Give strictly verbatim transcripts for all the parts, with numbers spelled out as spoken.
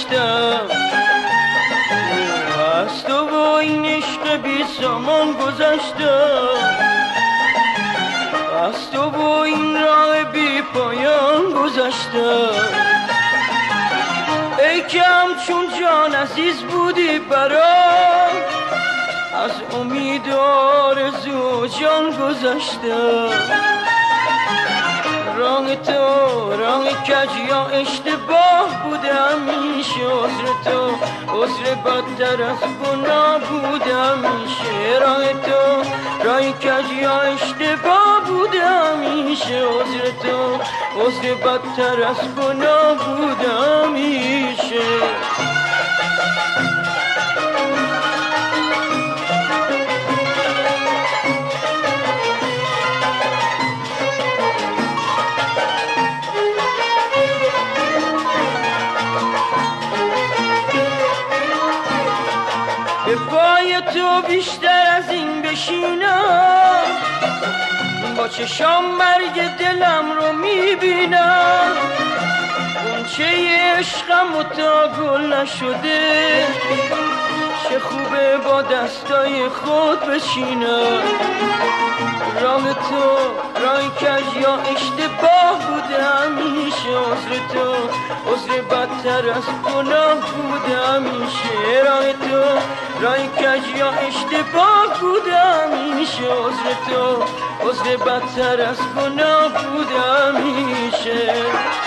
گذشتم، از تو و این عشق بی سامان گذشتم، از تو و این راه بی پایان گذشتم. ای که همچون جان عزیز بودی برام، از امید و آرزو جان گذشتم. راه تو راه کج یا اشتباه بوده همیشه، عذر تو عذر بدتر از گناه بوده همیشه. راه تو راه کج یا اشتباه بوده همیشه، عذر تو عذر بدتر از گناه بوده همیشه. به پای تو بیشتر از این بشینم، با چشام مرگ دلم رو میبینم. غنچه عشقم و تا گل نشده، چه خوبه با دستای خود بچینم. راه تو راه کج یا اشتباه بوده همیشه، عذر تو عذر بدتر از گناه بوده همیشه. راه تو راه کج یا اشتباه بوده همیشه، عذر تو عذر بدتر از گناه بوده همیشه.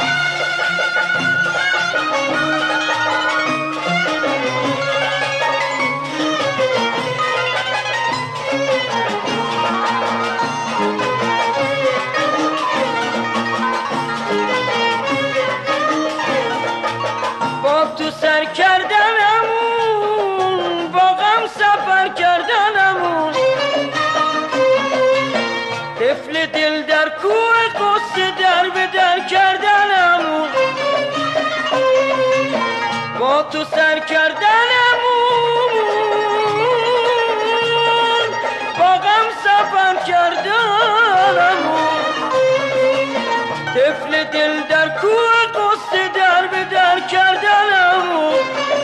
سر کردنمون با غم سفر کردنمون، طفل دل در کوه قصه در به در کردنمون. با تو سر کردنمون با غم سفر کردنمون، طفل دل در کوه قصه در به در کردنمون.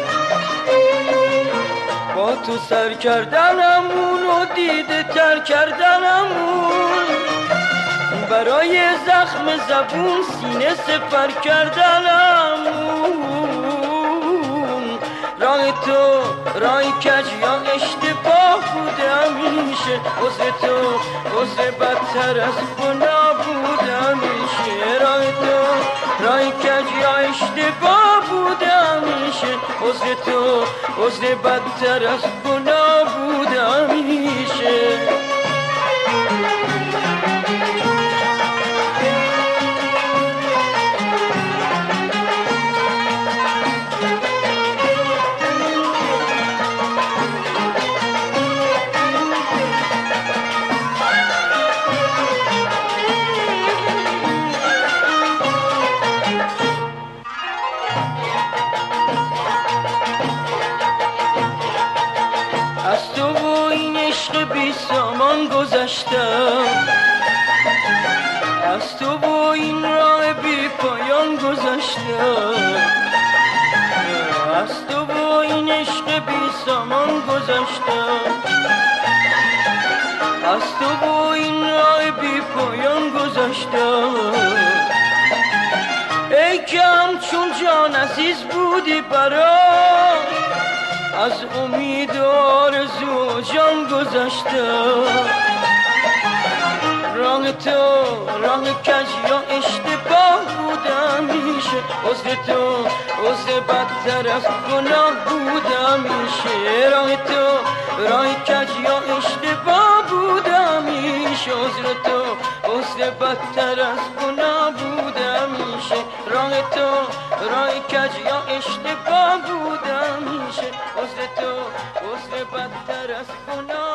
با تو سر کردنمون و دیده تر کردنمون، برای زخم زبون سینه سپر کردنمون. راه تو راه کج یا اشتباه بوده همیشه، عذر تو عذر بدتر از گناه بوده همیشه. راه تو راه کج یا اشتباه بوده همیشه، عذر تو عذر بدتر از گناه بوده همیشه. از تو و این عشق بی سامان گذشتم، از تو و این راه بی پایان گذشتم، از تو و این عشق بی سامان گذشتم، از تو و این راه بی پایان گذشتم. ای که همچون جان عزیز بودی برام، از امید و آرزو جان گذشتم. راه تو راه کج یا اشتباه بوده همیشه، عذر تو عذر بدتر از گناه بوده همیشه. راه تو راه کج یا اشتباه بوده همیشه، عذر تو عذر بدتر از گناه بوده همیشه. راه تو راه کج یا اشتباه بوده همیشه، عذر تو عذر بدتر از گناه